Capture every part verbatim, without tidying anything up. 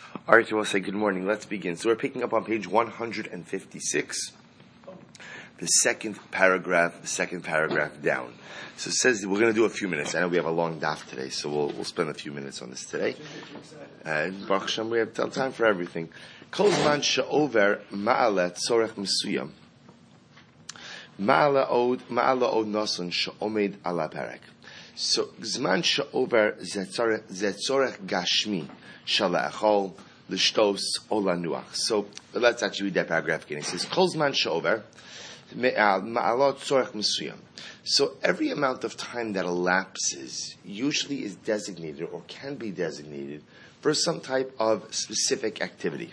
All right, so we'll say good morning. Let's begin. So we're picking up on page one hundred fifty-six, the second paragraph, the second paragraph down. So it says we're going to do a few minutes. I know we have a long daf today, so we'll we'll spend a few minutes on this today. And Baruch Hashem, we have time for everything. Kol zman she'over ma'ala tzorech mesuyam. Ma'ala od ma'ala od nason she'omed ala perek. So zman she'over zetzorech gashmi shalachol l'shtos olanuach. So let's actually read that paragraph again. It says kol zman she'over ma'ala tzorech mesuyam. So every amount of time that elapses usually is designated or can be designated for some type of specific activity.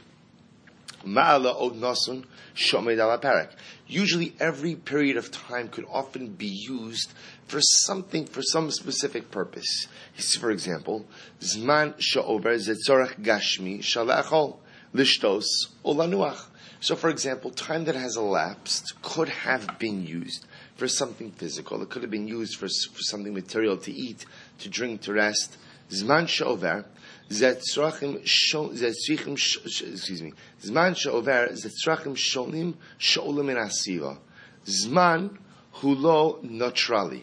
Ma'ala od nasun shomed ala parak. Usually every period of time could often be used for something, for some specific purpose. For example, zman she'over zetzorach gashmi shalachol lishtos olanuach. So for example, time that has elapsed could have been used for something physical. It could have been used for, for something material, to eat, to drink, to rest. Zman she'over zetzrachim zetzrichim excuse me. Zman she'over zetzrachim sholim sholim in asiva. Zman hulo neutrali.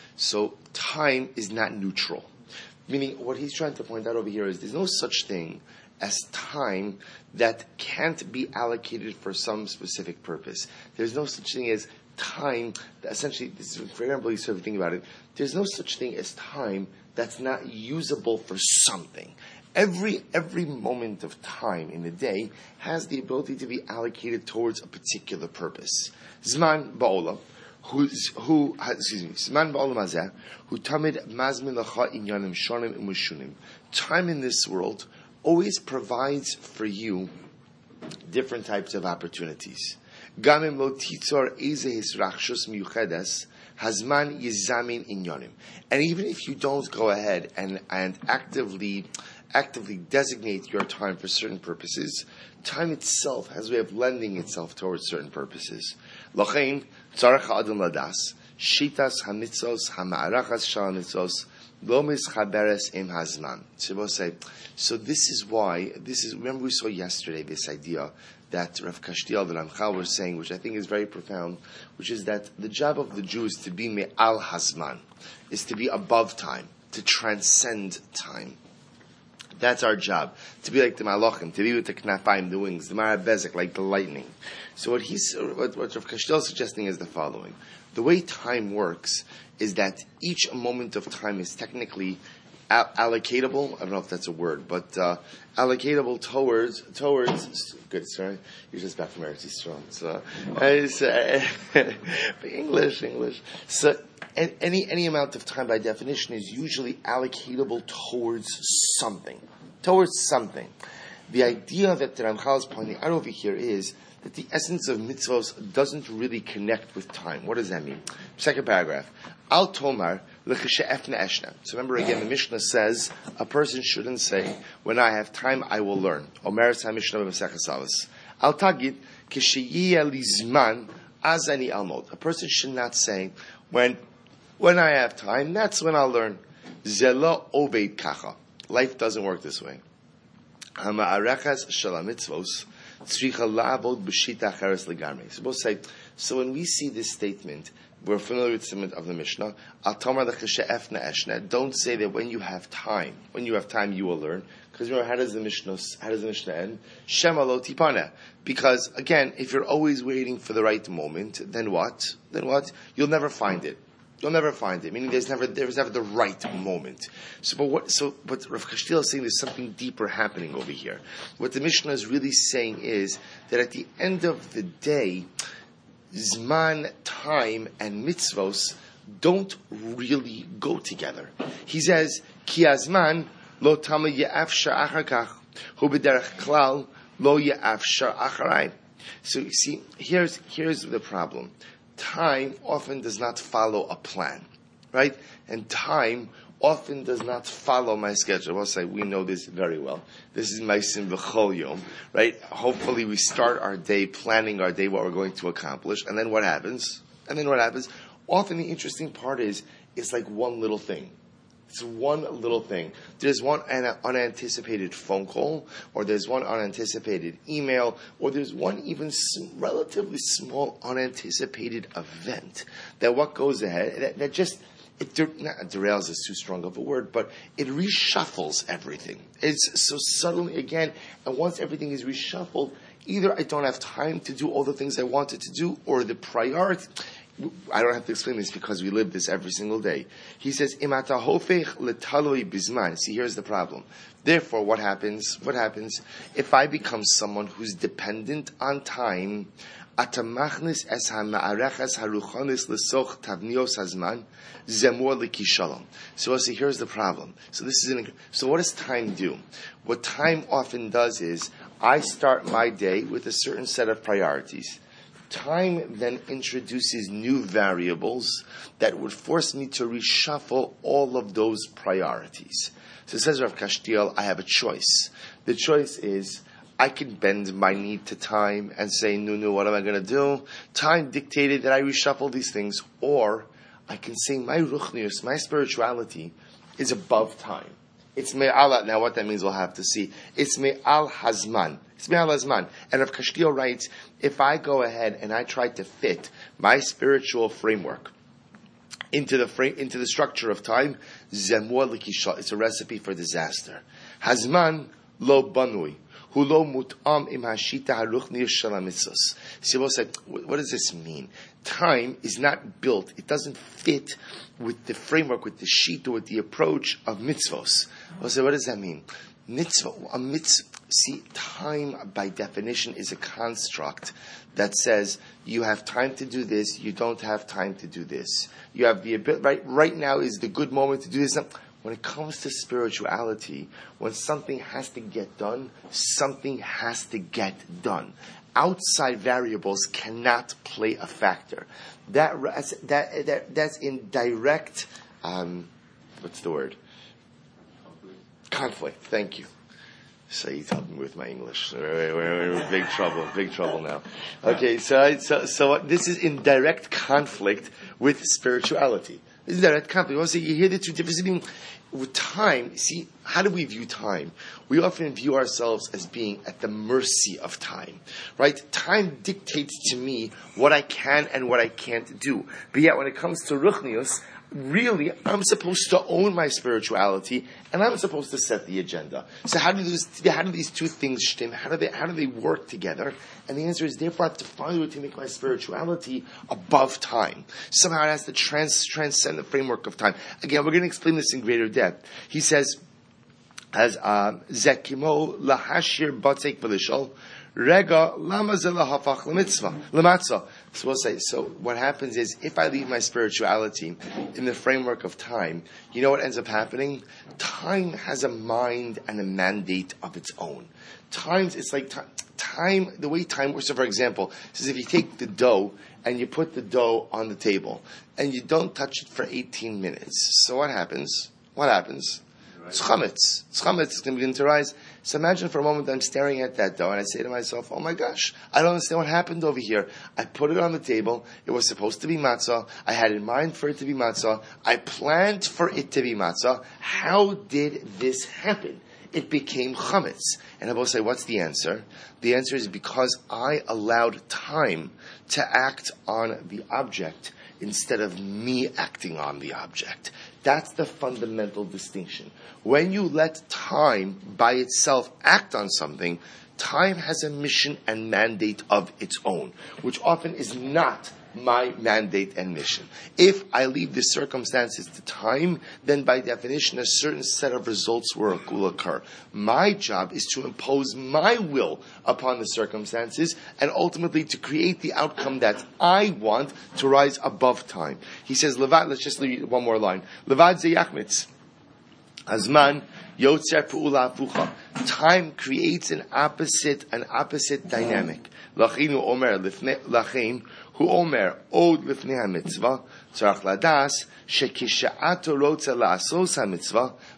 So time is not neutral. Meaning, what he's trying to point out over here is there's no such thing as time that can't be allocated for some specific purpose. There's no such thing as time that essentially, this is very important if you think about it, there's no such thing as time that's not usable for something. Every every moment of time in the day has the ability to be allocated towards a particular purpose. Zman ba'olam, who who excuse me, Zman ba'olam hazeh, who tamid mazmin lacha inyanim shonim u'mushunim. Time in this world always provides for you different types of opportunities. Gamim lo titzor eze hisrachshus miyuchedes hazman yizamin inyanim. And even if you don't go ahead and and actively actively designate your time for certain purposes, time itself has a way of lending itself towards certain purposes. Lachein tzarech ha'adam ladas shitas hamitzos hama'arachas shal hamitzos lo mischaberes im hazman. So we'll say, so this is why, this is, remember we saw yesterday this idea that Rav Kashtiel and Ramchal were saying, which I think is very profound, which is that the job of the Jew is to be me'al hazman, is to be above time, to transcend time. That's our job. To be like the malachim, to be with the knafayim, the wings, the marabezek, like the lightning. So what he's, what, what Rav Kashtiel is suggesting is the following. The way time works is that each moment of time is technically al- allocatable. I don't know if that's a word, but uh, allocatable towards, towards, good, sorry, you're just back from Eretz Yisrael. So, uh, English, English. So, Any any amount of time, by definition, is usually allocatable towards something. Towards something. The idea that the Ramchal is pointing out over here is that the essence of mitzvos doesn't really connect with time. What does that mean? Second paragraph. Al tomar l'cheshe'efna eshna. So remember again, the Mishnah says a person shouldn't say, when I have time, I will learn. Omeres ha-Mishnah b'Maseches Avos. Al tagid k'sheyiyeh li zman azani almod. A person should not say, when When I have time, that's when I'll learn. Zelo oved kacha. Life doesn't work this way. Hama'arechas shalamitzvos tzricha la'avod b'shita acheres legarmei. So both say, so when we see this statement, we're familiar with the statement of the Mishnah, Al tomar l'cheshe'efna eshna. Don't say that when you have time, when you have time you will learn. Because remember, how does the Mishnah, how does the Mishnah end? Shema lo tipana. Because again, if you're always waiting for the right moment, then what? Then what? You'll never find it. You'll never find it. Meaning, there's never there's never the right moment. So, but what? So, but Rav Kashtiel is saying there's something deeper happening over here. What the Mishnah is really saying is that at the end of the day, zman, time, and mitzvos don't really go together. He says, "Ki azman lo tama ye'afshar achar kach hu b'derech klal lo ye'afshar acharai." So, you see, here's here's the problem. Time often does not follow a plan, right? And time often does not follow my schedule. I'll say we know this very well. This is my sim b'chol yom, right? Hopefully we start our day planning our day, what we're going to accomplish, and then what happens? And then what happens? Often the interesting part is it's like one little thing. It's one little thing. There's one unanticipated phone call, or there's one unanticipated email, or there's one even relatively small unanticipated event that what goes ahead, that, that just, it der, not, derails is too strong of a word, but it reshuffles everything. It's so suddenly, again, and once everything is reshuffled, either I don't have time to do all the things I wanted to do, or the priority, I don't have to explain this because we live this every single day. He says, "Imata hofech letaloi bizman." See, here's the problem. Therefore, what happens? What happens if I become someone who's dependent on time? Atamachnis es hama'arechas haruchonis lesoch tavnios hazman zemor lekishalom. So, I see, here's the problem. So, this is an, so. What does time do? What time often does is I start my day with a certain set of priorities. Time then introduces new variables that would force me to reshuffle all of those priorities. So it says Rav Kashtiel, I have a choice. The choice is, I can bend my knee to time and say, no, no, what am I going to do? Time dictated that I reshuffle these things. Or I can say, my ruchnius, my spirituality is above time. It's me'al. Now what that means we'll have to see. It's me'al hazman. It's me'al hazman. And Rav Kashtiel writes, if I go ahead and I try to fit my spiritual framework into the frame, into the structure of time, zemor likisha, it's a recipe for disaster. Hazman lo banui. Hulo mutam im hashita haruchni shalamitzos. So we'll say, what does this mean? Time is not built, it doesn't fit with the framework, with the sheet, or with the approach of mitzvos. We'll say, what does that mean? Mitzvah, a mitzvah. See, time by definition is a construct that says you have time to do this, you don't have time to do this. You have the ability, right, right now is the good moment to do this. When it comes to spirituality, when something has to get done, something has to get done. Outside variables cannot play a factor. That that, that that's in direct, um, what's the word? Conflict. Thank you. Saeed helped me with my English. We're, we're, we're in big trouble, big trouble now. Okay, so, so so this is in direct conflict with spirituality. This is direct conflict. You want to say, you hear the two differences. With time, see, how do we view time? We often view ourselves as being at the mercy of time, right? Time dictates to me what I can and what I can't do. But yet, when it comes to ruchnius, really, I'm supposed to own my spirituality, and I'm supposed to set the agenda. So how do these, how do these two things stem? How do they, how do they work together? And the answer is, therefore, I have to find a way to make my spirituality above time. Somehow it has to trans, transcend the framework of time. Again, we're going to explain this in greater depth. He says, as zekimo lahashir batek v'lishol, Rega lama zela hafach lemitzvah lematzah. So we'll say. So what happens is, if I leave my spirituality in the framework of time, you know what ends up happening? Time has a mind and a mandate of its own. Times it's like time. Time, the way time works. So, for example, says if you take the dough and you put the dough on the table and you don't touch it for eighteen minutes. So what happens? What happens? It's chametz. It's chametz. It's going to begin to rise. So imagine for a moment that I'm staring at that dough and I say to myself, oh my gosh, I don't understand what happened over here. I put it on the table. It was supposed to be matzah. I had in mind for it to be matzah. I planned for it to be matzah. How did this happen? It became chametz. And I will say, what's the answer? The answer is because I allowed time to act on the object instead of me acting on the object. That's the fundamental distinction. When you let time by itself act on something, time has a mission and mandate of its own, which often is not my mandate and mission. If I leave the circumstances to time, then by definition a certain set of results will occur. My job is to impose my will upon the circumstances and ultimately to create the outcome that I want to rise above time. He says, Levad, let's just read one more line. Levad ze yachmitz. Azman yotzer pu'ula afucha. Time creates an opposite, an opposite dynamic. Lachinu omer lachin hu omer od lifnei hamitzvah tzarach ladas shekisha'ato rotza la'asos hamitzvah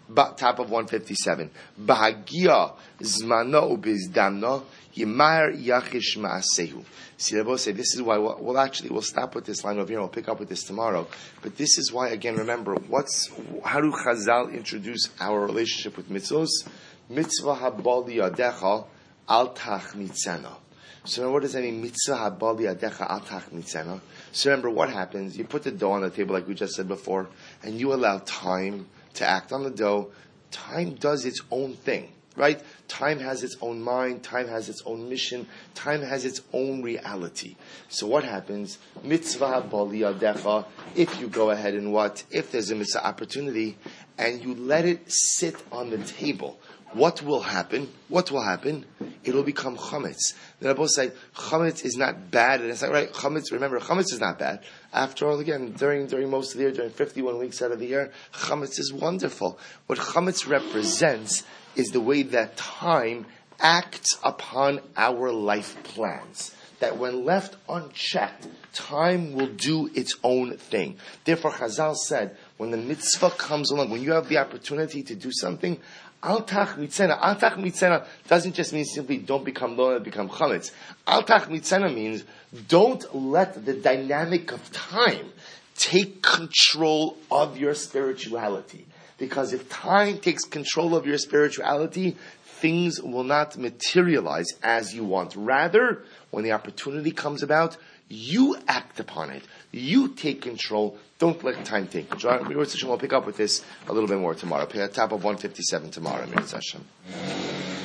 ba, top of one fifty-seven. Bahagia zmano ubizdamno yimar yachish ma'asehu. See, they both say this is why. We'll, we'll actually we'll stop with this line over here. We'll pick up with this tomorrow. But this is why, again, remember what's how do Chazal introduce our relationship with mitzvos? Mitzvah habali yadecha al tachnitzena. So what does that mean? Mitzvah habali yadecha al tachnitzena. So remember what happens. You put the dough on the table, like we just said before, and you allow time to act on the dough. Time does its own thing. Right? Time has its own mind, time has its own mission, time has its own reality. So what happens? Mitzvah bali yadecha, if you go ahead and what? If there's a mitzvah opportunity, and you let it sit on the table, what will happen? What will happen? It will become chametz. The Rebbe say, chametz is not bad, and it's not right. Chametz, remember, chametz is not bad. After all, again, during during most of the year, during fifty-one weeks out of the year, chametz is wonderful. What chametz represents is the way that time acts upon our life plans. That when left unchecked, time will do its own thing. Therefore, Chazal said, when the mitzvah comes along, when you have the opportunity to do something, al tach mitzena. Al tach mitzena doesn't just mean simply don't become lo and become chametz. Al tach mitzena means don't let the dynamic of time take control of your spirituality. Because if time takes control of your spirituality, things will not materialize as you want. Rather, when the opportunity comes about, you act upon it. You take control. Don't let time take control. We'll pick up with this a little bit more tomorrow. Top of one fifty-seven tomorrow.